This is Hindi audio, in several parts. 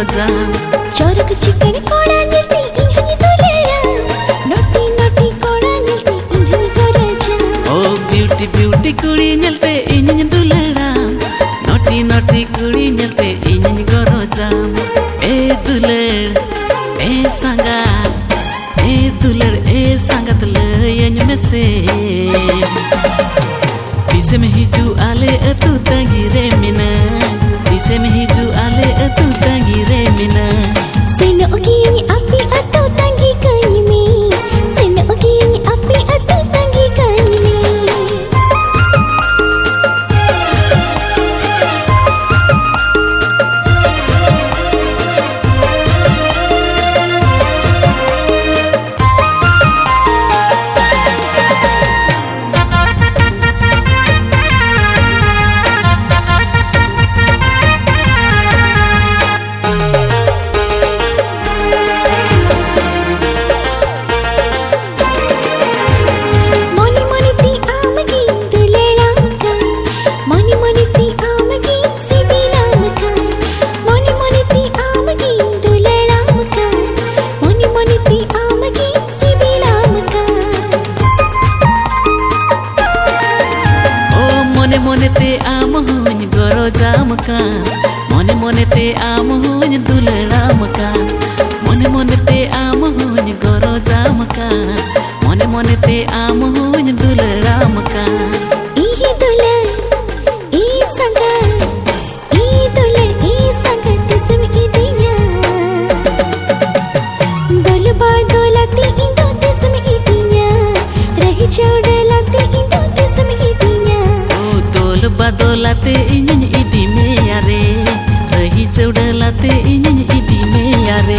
जाम चोरक चिकन कोड़ा निलती इन्हनी दुलेड़ा नोटी नोटी कोड़ा निलती इन्हनी गोरा जाम ओ ब्यूटी ब्यूटी कुड़ी निलते इन्हनी दुलेड़ा नोटी नोटी कुड़ी निलते इन्हनी गोरा जाम ए दुलेड़ ए संगा ए दुलेड़ ए संगत लयन में से इसे में हिजू आले अतु तंगी रे मिना इसे में हिजू आले अतु तंगी रे मिना सेन ओगी अपी अतु तंगी कनी में सेन ओगी अपी अतु तंगी कनी में मने ते आम हुन गरो जाम कान मने मने ते आम हुन दुलड़ाम कान मने मने ते आम हुन गरो जाम कान मने मने ते आम हुन दुलड़ाम कान ई दुलड़ ई संगा ई दुलड़ ई संगा तसम ई दिया दलबा दोलती इंदो तसम ई दिया रही चौड़लाती इंदो तसम ई दिया बदोलाते इन्हीं इदी में यारे रही चौड़लाते इन्हीं इदी में यारे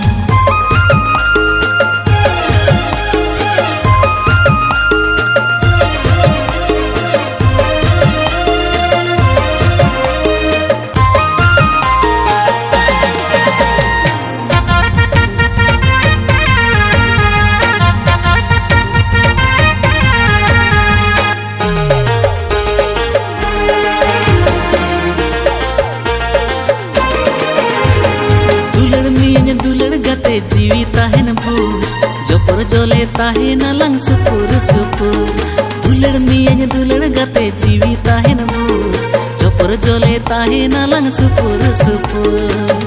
दुलड़ गते जीवी ताहेन भू जोपर जोले ताहेन लंग सुपुर सुपुर दुलड़ मियन दुलड़ गते जीवी ताहेन भू जोपर जोले ताहेन लंग सुपुर सुपुर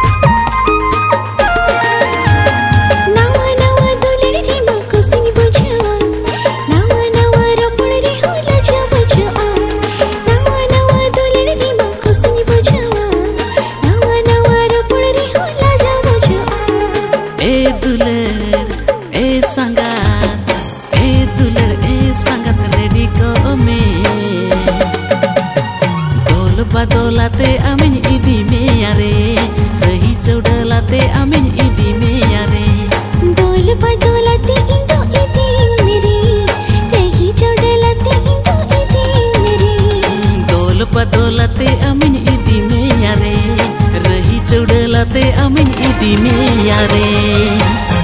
बदोलाते अमिन इदी में यारे रही चौड़लाते अमिन इदी में यारे डोल बदोलाते इंदो इदी मेरे रही चौड़लाते इंदो इदी मेरे डोल बदोलाते अमिन इदी में यारे रही चौड़लाते अमिन इदी में यारे।